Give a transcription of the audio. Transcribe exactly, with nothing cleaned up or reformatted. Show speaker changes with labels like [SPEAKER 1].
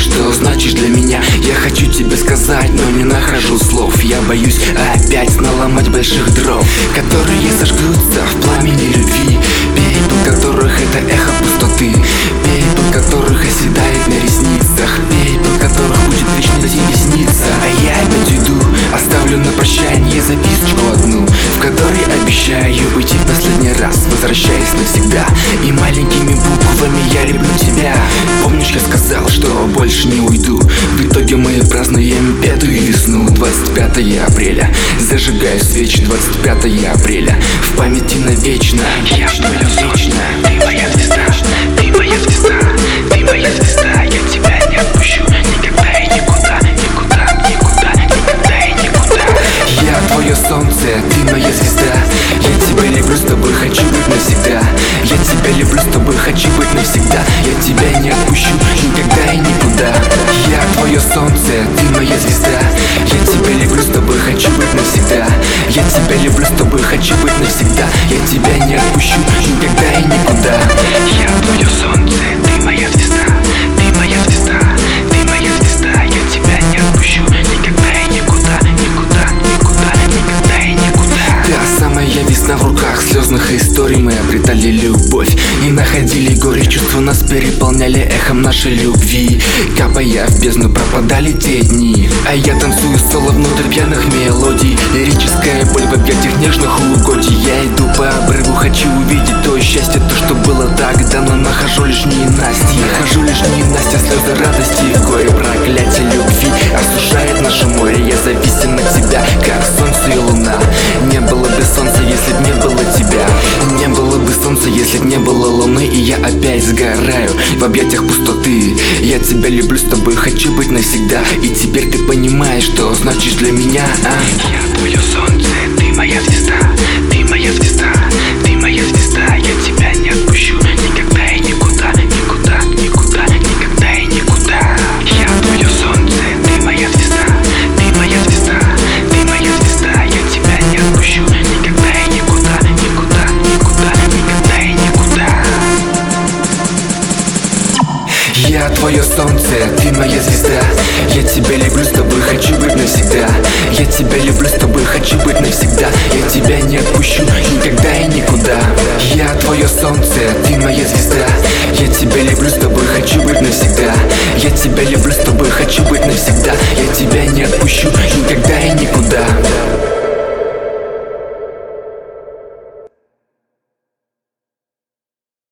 [SPEAKER 1] что значишь для меня. Я хочу тебе сказать, но не нахожу слов. Я боюсь опять наломать больших дров, которые зажгутся в пламени любви, перепел которых это эхо пустоты, перепел которых оседает на ресницах, перепел которых будет вечно тебе сниться. А я опять уйду, оставлю на прощание записочку одну, в которой обещаю уйти в последний раз, возвращаясь навсегда. И маленькими буквами я люблю тебя. Помнишь, я сказал, что больше не уйду? В итоге мы празднуем пятую весну. Двадцать пятое апреля, зажигаю свечи. Двадцать пятое апреля, в памяти навечно. Я буду вечно. Ты моя звезда, ты моя звезда, ты моя звезда. Я тебя не отпущу никогда и никуда, никуда, никуда, никогда и никуда. Я твое солнце, ты моя звезда. Я тебя люблю, с тобой хочу быть навсегда. Я тебя люблю, с тобой хочу быть навсегда. Я тебя не отпущу никогда и никуда. Я твое солнце, ты моя звезда. Я тебя люблю, с тобой хочу быть навсегда. Я тебя люблю, с тобой хочу быть навсегда. Я тебя не отпущу никогда и никуда. Я твое солнце, ты моя звезда. Ты моя звезда, ты моя звезда. Я тебя не отпущу никогда и никуда, никуда, никуда, никогда и никуда. Та самая весна в руках слезных историй. Мы обретали любовь и находили горе. Чувства нас переполняли эхом нашей любви. Капая в бездну, пропадали те дни. А я танцую соло внутрь пьяных мелодий. Лирическая боль в объятиях нежных угодий. Я иду по обрыву, хочу увидеть то счастье, то, что было тогда. Но нахожу лишь ненастье, нахожу лишь ненастье. Слезы радости, горе, проклятие любви осушает наше море. Я зависим от тебя, как солнце и луна. Не было бы солнца, если б не было тебя. Не было бы солнца, если б не было луны. И я опять сгораю в объятиях пустоты. Я тебя люблю, с тобой хочу быть навсегда. И теперь ты понимаешь, что значишь для меня, а? Я твое солнце, ты моя звезда. Ты моя звезда, ты моя звезда. Я тебя не отпущу никогда и никуда, никуда, никуда, никогда и никуда. Я твое солнце, ты моя звезда. Ты моя звезда, ты моя звезда. Я тебя не отпущу никогда и никуда, никуда, никуда, никогда и никуда. Я твое солнце, ты моя звезда. Я тебя люблю, с тобой хочу быть навсегда. Я тебя люблю, с тобой хочу быть навсегда. Я тебя не отпущу никогда и никуда. Я твое солнце, ты моя звезда. Я тебя люблю, с тобой хочу быть навсегда. Я тебя люблю, с тобой хочу быть навсегда. Я тебя не